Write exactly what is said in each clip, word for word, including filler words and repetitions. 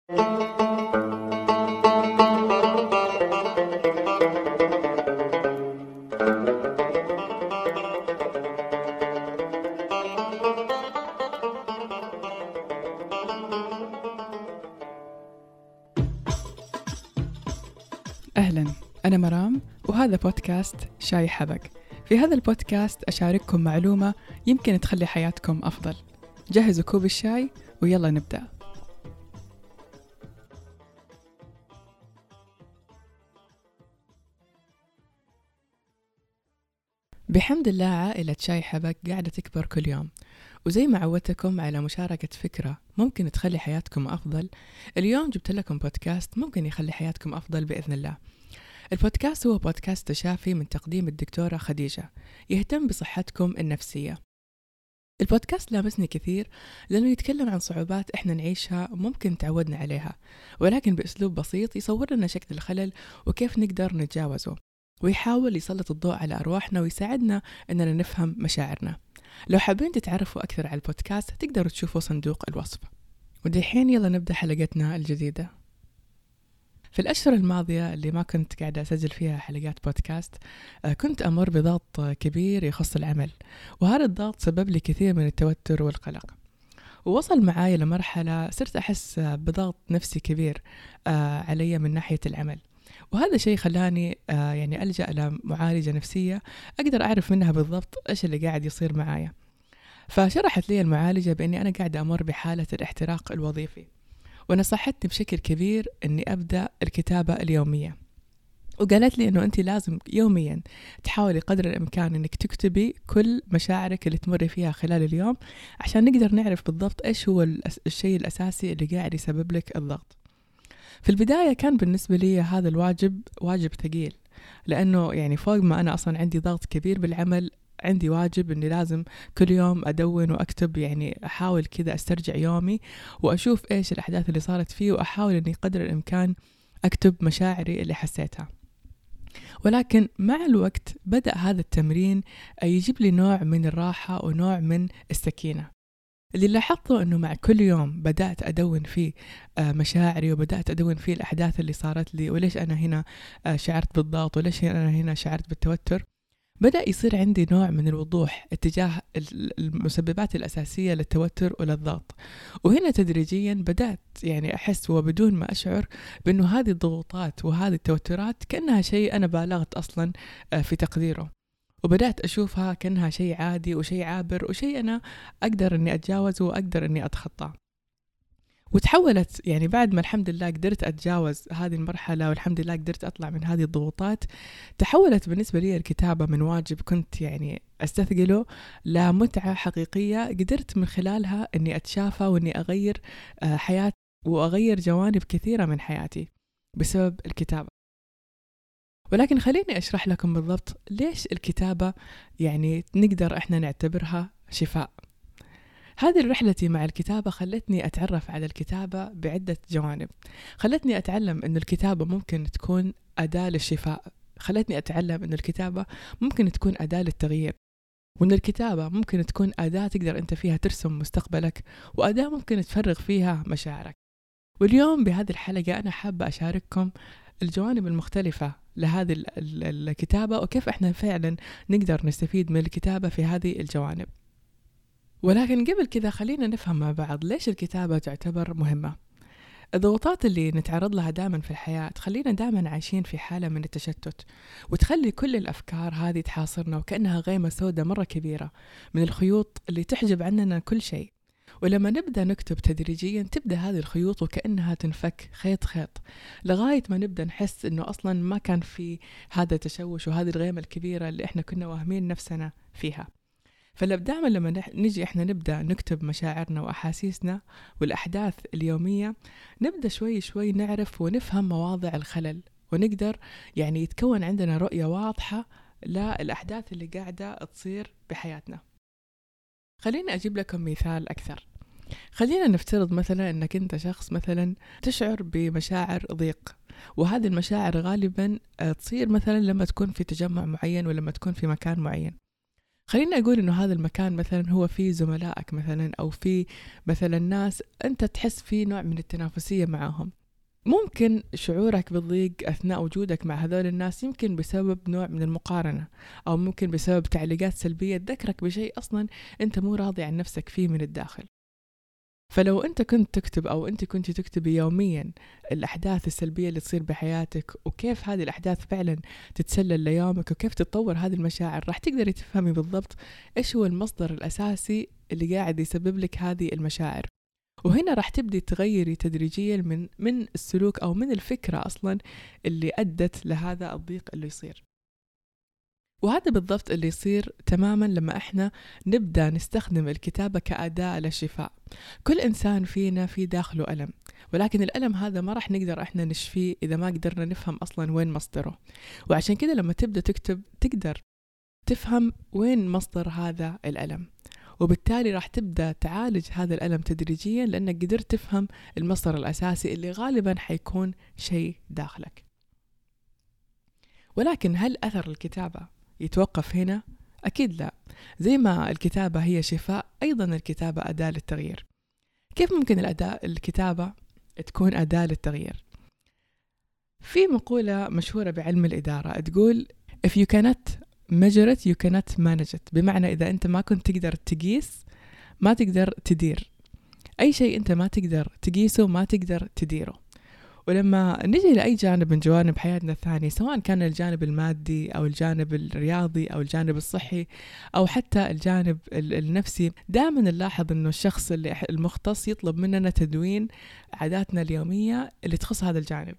أهلاً، أنا مرام وهذا بودكاست شاي حبق. في هذا البودكاست أشارككم معلومة يمكن تخلي حياتكم أفضل. جهزوا كوب الشاي ويلا نبدأ. بحمد الله عائلة شاي حبق قاعدة تكبر كل يوم، وزي ما عودتكم على مشاركة فكرة ممكن تخلي حياتكم أفضل، اليوم جبت لكم بودكاست ممكن يخلي حياتكم أفضل بإذن الله. البودكاست هو بودكاست تشافي من تقديم الدكتورة خديجة، يهتم بصحتكم النفسية. البودكاست لامسني كثير لأنه يتكلم عن صعوبات إحنا نعيشها ممكن تعودنا عليها، ولكن بأسلوب بسيط يصور لنا شكل الخلل وكيف نقدر نتجاوزه، ويحاول يسلط الضوء على أرواحنا ويساعدنا إننا نفهم مشاعرنا. لو حابين تتعرفوا أكثر على البودكاست تقدروا تشوفوا صندوق الوصف. ودحين يلا نبدأ حلقتنا الجديدة. في الأشهر الماضية اللي ما كنت قاعدة أسجل فيها حلقات بودكاست، كنت أمر بضغط كبير يخص العمل، وهذا الضغط سبب لي كثير من التوتر والقلق، ووصل معاي لمرحلة صرت أحس بضغط نفسي كبير علي من ناحية العمل، وهذا شيء خلاني يعني ألجأ لمعالجة نفسية أقدر أعرف منها بالضبط إيش اللي قاعد يصير معايا. فشرحت لي المعالجة بأني أنا قاعدة أمر بحالة الاحتراق الوظيفي، ونصحتني بشكل كبير أني أبدأ الكتابة اليومية، وقالت لي أنه أنت لازم يوميا تحاولي قدر الإمكان أنك تكتبي كل مشاعرك اللي تمر فيها خلال اليوم، عشان نقدر نعرف بالضبط إيش هو الشيء الأساسي اللي قاعد يسبب لك الضغط. في البداية كان بالنسبة لي هذا الواجب واجب ثقيل، لأنه يعني فوق ما أنا أصلا عندي ضغط كبير بالعمل، عندي واجب أني لازم كل يوم أدون وأكتب، يعني أحاول كذا أسترجع يومي وأشوف إيش الأحداث اللي صارت فيه، وأحاول أني قدر الإمكان أكتب مشاعري اللي حسيتها. ولكن مع الوقت بدأ هذا التمرين يجيب لي نوع من الراحة ونوع من السكينة. اللي لاحظته أنه مع كل يوم بدأت أدون فيه مشاعري، وبدأت أدون فيه الأحداث اللي صارت لي، وليش أنا هنا شعرت بالضغط، وليش أنا هنا شعرت بالتوتر، بدأ يصير عندي نوع من الوضوح اتجاه المسببات الأساسية للتوتر وللضغط. وهنا تدريجيا بدأت يعني أحس وبدون ما أشعر بأنه هذه الضغوطات وهذه التوترات كأنها شيء أنا بالغت أصلا في تقديره، وبدأت أشوفها كأنها شيء عادي وشيء عابر وشيء أنا أقدر أني أتجاوزه وأقدر أني أتخطى. وتحولت يعني بعد ما الحمد لله قدرت أتجاوز هذه المرحلة، والحمد لله قدرت أطلع من هذه الضغوطات، تحولت بالنسبة لي الكتابة من واجب كنت يعني أستثقله لمتعة حقيقية قدرت من خلالها أني أتشافى وأني أغير حياتي وأغير جوانب كثيرة من حياتي بسبب الكتابة. ولكن خليني أشرح لكم بالضبط ليش الكتابة يعني نقدر إحنا نعتبرها شفاء. هذه رحلتي مع الكتابة خلتني أتعرف على الكتابة بعدة جوانب، خلتني أتعلم أن الكتابة ممكن تكون أداة للشفاء، خلتني أتعلم أن الكتابة ممكن تكون أداة للتغيير، وأن الكتابة ممكن تكون أداة تقدر أنت فيها ترسم مستقبلك، وأداة ممكن تفرغ فيها مشاعرك. واليوم بهذه الحلقة أنا حابة أشارككم الجوانب المختلفة لهذه الكتابة، وكيف إحنا فعلا نقدر نستفيد من الكتابة في هذه الجوانب. ولكن قبل كذا خلينا نفهم مع بعض ليش الكتابة تعتبر مهمة. الضغوطات اللي نتعرض لها دائما في الحياة تخلينا دائما عايشين في حالة من التشتت، وتخلي كل الأفكار هذه تحاصرنا وكأنها غيمة سوداء مرة كبيرة من الخيوط اللي تحجب عننا كل شيء. ولما نبدأ نكتب تدريجيا تبدأ هذه الخيوط وكأنها تنفك خيط خيط، لغاية ما نبدأ نحس إنه أصلا ما كان في هذا التشوش وهذه الغيمة الكبيرة اللي إحنا كنا واهمين نفسنا فيها. فدائما لما نجي إحنا نبدأ نكتب مشاعرنا وأحاسيسنا والأحداث اليومية، نبدأ شوي شوي نعرف ونفهم مواضع الخلل، ونقدر يعني يتكون عندنا رؤية واضحة للأحداث اللي قاعدة تصير بحياتنا. خليني أجيب لكم مثال أكثر. خلينا نفترض مثلا أنك أنت شخص مثلا تشعر بمشاعر ضيق، وهذه المشاعر غالبا تصير مثلا لما تكون في تجمع معين ولما تكون في مكان معين. خليني أقول إنه هذا المكان مثلا هو فيه زملائك مثلا، أو فيه مثلا ناس أنت تحس فيه نوع من التنافسية معهم. ممكن شعورك بالضيق أثناء وجودك مع هذول الناس يمكن بسبب نوع من المقارنة، أو ممكن بسبب تعليقات سلبية تذكرك بشيء أصلا أنت مو راضي عن نفسك فيه من الداخل. فلو أنت كنت تكتب أو أنت كنت تكتبي يوميا الأحداث السلبية اللي تصير بحياتك، وكيف هذه الأحداث فعلا تتسلل ليومك، وكيف تتطور هذه المشاعر، راح تقدري تفهمي بالضبط إيش هو المصدر الأساسي اللي قاعد يسبب لك هذه المشاعر. وهنا راح تبدي تغيري تدريجيا من من السلوك أو من الفكرة أصلا اللي أدت لهذا الضيق اللي يصير. وهذا بالضبط اللي يصير تماما لما احنا نبدأ نستخدم الكتابة كأداة للشفاء. كل إنسان فينا في داخله ألم، ولكن الألم هذا ما راح نقدر احنا نشفيه إذا ما قدرنا نفهم أصلا وين مصدره. وعشان كده لما تبدأ تكتب تقدر تفهم وين مصدر هذا الألم، وبالتالي راح تبدأ تعالج هذا الألم تدريجيا، لأنك قدرت تفهم المصدر الأساسي اللي غالبا حيكون شيء داخلك. ولكن هل أثر الكتابة يتوقف هنا؟ أكيد لا. زي ما الكتابة هي شفاء، أيضا الكتابة أداة للتغيير. كيف ممكن الأداة الكتابة تكون أداة للتغيير؟ في مقولة مشهورة بعلم الإدارة تقول if you cannot measure it you cannot manage it. بمعنى إذا أنت ما كنت تقدر تقيس ما تقدر تدير أي شيء. أنت ما تقدر تقيسه ما تقدر تديره. ولما نجي لأي جانب من جوانب حياتنا الثانية، سواء كان الجانب المادي أو الجانب الرياضي أو الجانب الصحي أو حتى الجانب النفسي، دائما نلاحظ أنه الشخص اللي المختص يطلب مننا تدوين عاداتنا اليومية اللي تخص هذا الجانب.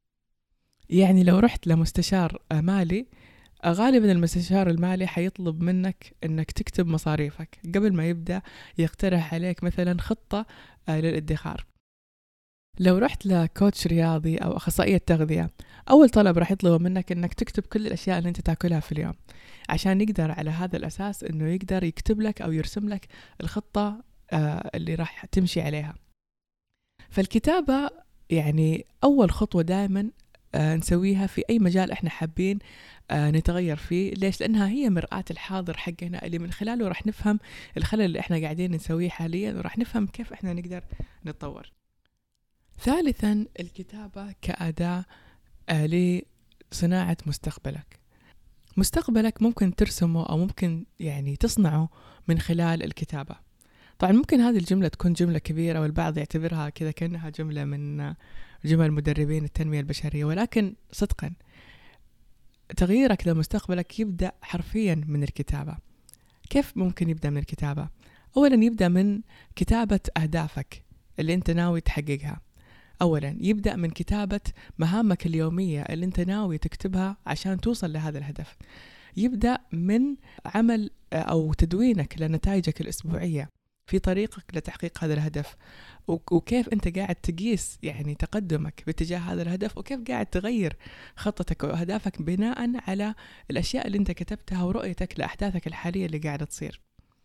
يعني لو رحت لمستشار مالي، غالبا المستشار المالي حيطلب منك أنك تكتب مصاريفك قبل ما يبدأ يقترح عليك مثلا خطة للادخار. لو رحت لكوتش رياضي أو أخصائية تغذية، أول طلب راح يطلبه منك أنك تكتب كل الأشياء اللي أنت تأكلها في اليوم، عشان يقدر على هذا الأساس أنه يقدر يكتب لك أو يرسم لك الخطة اللي راح تمشي عليها. فالكتابة يعني أول خطوة دائما نسويها في أي مجال إحنا حابين نتغير فيه. ليش؟ لأنها هي مرآة الحاضر حقنا اللي من خلاله راح نفهم الخلل اللي إحنا قاعدين نسويه حاليا، وراح نفهم كيف إحنا نقدر نتطور. ثالثا الكتابة كأداة لصناعة مستقبلك. مستقبلك ممكن ترسمه أو ممكن يعني تصنعه من خلال الكتابة. طبعا ممكن هذه الجملة تكون جملة كبيرة والبعض يعتبرها كذا كأنها جملة من جمل مدربين التنمية البشرية، ولكن صدقا تغييرك لمستقبلك يبدأ حرفيا من الكتابة. كيف ممكن يبدأ من الكتابة؟ أولا يبدأ من كتابة أهدافك اللي أنت ناوي تحققها. أولا يبدأ من كتابة مهامك اليومية اللي أنت ناوي تكتبها عشان توصل لهذا الهدف. يبدأ من عمل أو تدوينك لنتائجك الأسبوعية في طريقك لتحقيق هذا الهدف، وكيف أنت قاعد تقيس يعني تقدمك باتجاه هذا الهدف، وكيف قاعد تغير خطتك وأهدافك بناء على الأشياء اللي أنت كتبتها ورؤيتك لأحداثك الحالية اللي قاعدة تصير.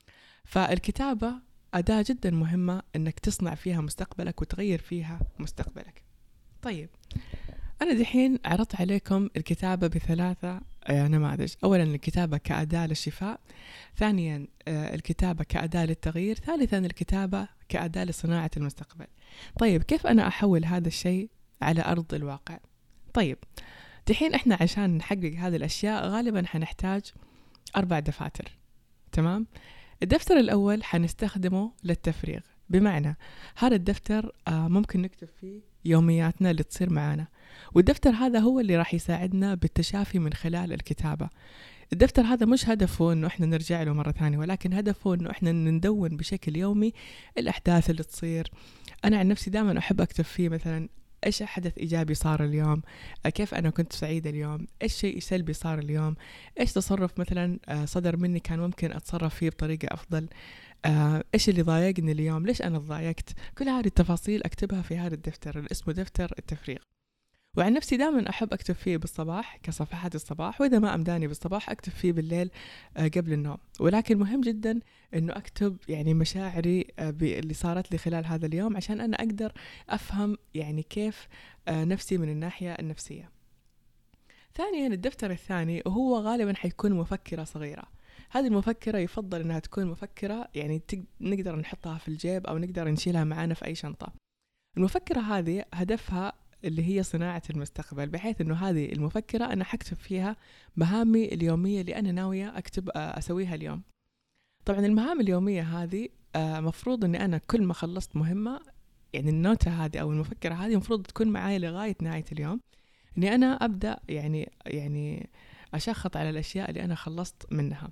فالكتابة أداة جدا مهمة أنك تصنع فيها مستقبلك وتغير فيها مستقبلك. طيب أنا دحين عرضت عليكم الكتابة بثلاثة نماذج. أولا الكتابة كأداة للشفاء، ثانيا الكتابة كأداة للتغيير، ثالثا الكتابة كأداة لصناعة المستقبل. طيب كيف أنا أحول هذا الشيء على أرض الواقع؟ طيب دحين إحنا عشان نحقق هذه الأشياء غالبا حنحتاج أربع دفاتر. تمام؟ الدفتر الأول حنستخدمه للتفريغ، بمعنى هذا الدفتر ممكن نكتب فيه يومياتنا اللي تصير معانا، والدفتر هذا هو اللي راح يساعدنا بالتشافي من خلال الكتابة. الدفتر هذا مش هدفه انه احنا نرجع له مرة ثانية، ولكن هدفه انه احنا ندون بشكل يومي الأحداث اللي تصير. أنا عن نفسي دائما أحب أكتب فيه مثلا إيش حدث إيجابي صار اليوم، كيف أنا كنت سعيدة اليوم، إيش شيء سلبي صار اليوم، إيش تصرف مثلا صدر مني كان ممكن أتصرف فيه بطريقة أفضل، إيش اللي ضايقني اليوم، ليش أنا ضايقت. كل هذه التفاصيل أكتبها في هذا الدفتر اللي اسمه دفتر التفريغ. وعن نفسي دائما أحب أكتب فيه بالصباح كصفحات الصباح، وإذا ما أمداني بالصباح أكتب فيه بالليل قبل النوم. ولكن مهم جدا أنه أكتب يعني مشاعري اللي صارت لي خلال هذا اليوم، عشان أنا أقدر أفهم يعني كيف نفسي من الناحية النفسية. ثانيا الدفتر الثاني وهو غالبا حيكون مفكرة صغيرة. هذه المفكرة يفضل أنها تكون مفكرة يعني تق- نقدر نحطها في الجيب أو نقدر نشيلها معنا في أي شنطة. المفكرة هذه هدفها اللي هي صناعة المستقبل، بحيث أنه هذه المفكرة أنا حكتب فيها مهامي اليومية اللي أنا ناوية أكتب أسويها اليوم. طبعا المهام اليومية هذه آه، مفروض أني أنا كل ما خلصت مهمة، يعني النوتة هذه أو المفكرة هذه مفروض تكون معاي لغاية نهاية اليوم، أني أنا أبدأ يعني يعني أشخط على الأشياء اللي أنا خلصت منها.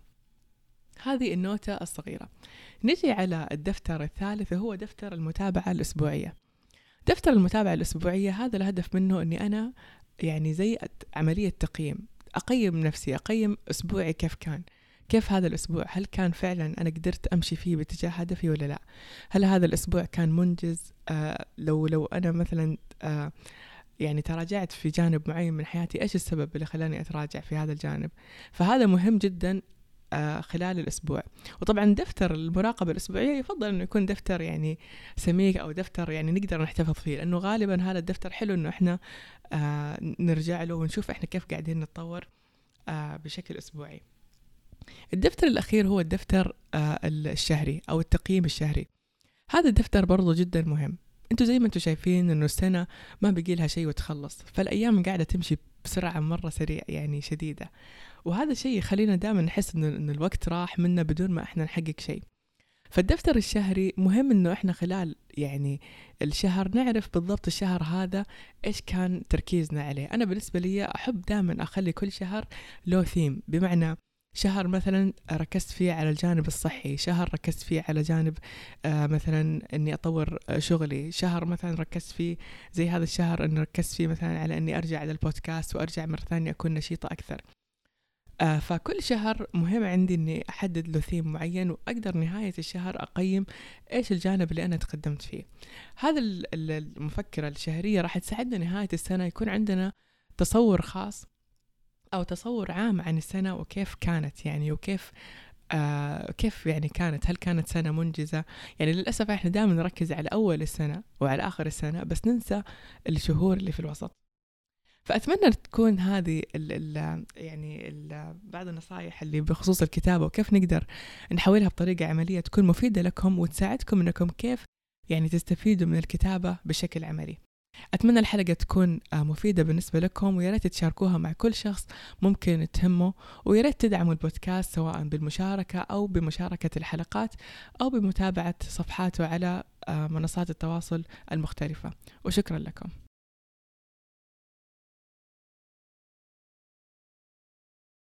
هذه النوتة الصغيرة. نجي على الدفتر الثالث، هو دفتر المتابعة الأسبوعية. دفتر المتابعة الأسبوعية هذا الهدف منه أني أنا يعني زي عملية تقييم، أقيم نفسي، أقيم أسبوعي كيف كان، كيف هذا الأسبوع، هل كان فعلا أنا قدرت أمشي فيه باتجاه هدفي ولا لا، هل هذا الأسبوع كان منجز، آه لو لو أنا مثلا آه يعني تراجعت في جانب معين من حياتي، إيش السبب اللي خلاني أتراجع في هذا الجانب. فهذا مهم جدا آه خلال الأسبوع. وطبعا دفتر المراقبة الأسبوعية يفضل أنه يكون دفتر يعني سميك أو دفتر يعني نقدر نحتفظ فيه، لأنه غالبا هذا الدفتر حلو أنه إحنا آه نرجع له ونشوف إحنا كيف قاعدين نتطور آه بشكل أسبوعي. الدفتر الأخير هو الدفتر آه الشهري أو التقييم الشهري. هذا الدفتر برضو جدا مهم. انتوا زي ما انتوا شايفين انه السنة ما بقي لها شيء وتخلص، فالأيام قاعدة تمشي بسرعة مرة سريع يعني شديدة، وهذا الشيء يخلينا دائما نحس إنه إن الوقت راح منا بدون ما إحنا نحقق شيء. فالدفتر الشهري مهم إنه إحنا خلال يعني الشهر نعرف بالضبط الشهر هذا إيش كان تركيزنا عليه. أنا بالنسبة لي أحب دائما أخلي كل شهر له ثيم، بمعنى شهر مثلا ركزت فيه على الجانب الصحي، شهر ركزت فيه على جانب آه مثلا اني اطور شغلي، شهر مثلا ركزت فيه زي هذا الشهر اني ركزت فيه مثلا على اني ارجع على البودكاست وارجع مرة ثانية اكون نشيطة اكثر. آه فكل شهر مهم عندي اني احدد له ثيم معين، واقدر نهاية الشهر اقيم ايش الجانب اللي انا تقدمت فيه. هذا المفكرة الشهرية راح تساعدنا نهاية السنة يكون عندنا تصور خاص أو تصور عام عن السنة وكيف كانت يعني، وكيف آه كيف يعني كانت، هل كانت سنة منجزة. يعني للأسف إحنا دائما نركز على أول السنة وعلى آخر السنة، بس ننسى الشهور اللي في الوسط. فأتمنى تكون هذه ال ال يعني ال بعض النصائح اللي بخصوص الكتابة وكيف نقدر نحولها بطريقة عملية تكون مفيدة لكم وتساعدكم أنكم كيف يعني تستفيدوا من الكتابة بشكل عملي. أتمنى الحلقة تكون مفيدة بالنسبة لكم، ويا ريت تشاركوها مع كل شخص ممكن تهمه، ويا ريت تدعموا البودكاست سواء بالمشاركة أو بمشاركة الحلقات أو بمتابعة صفحاته على منصات التواصل المختلفة. وشكرا لكم.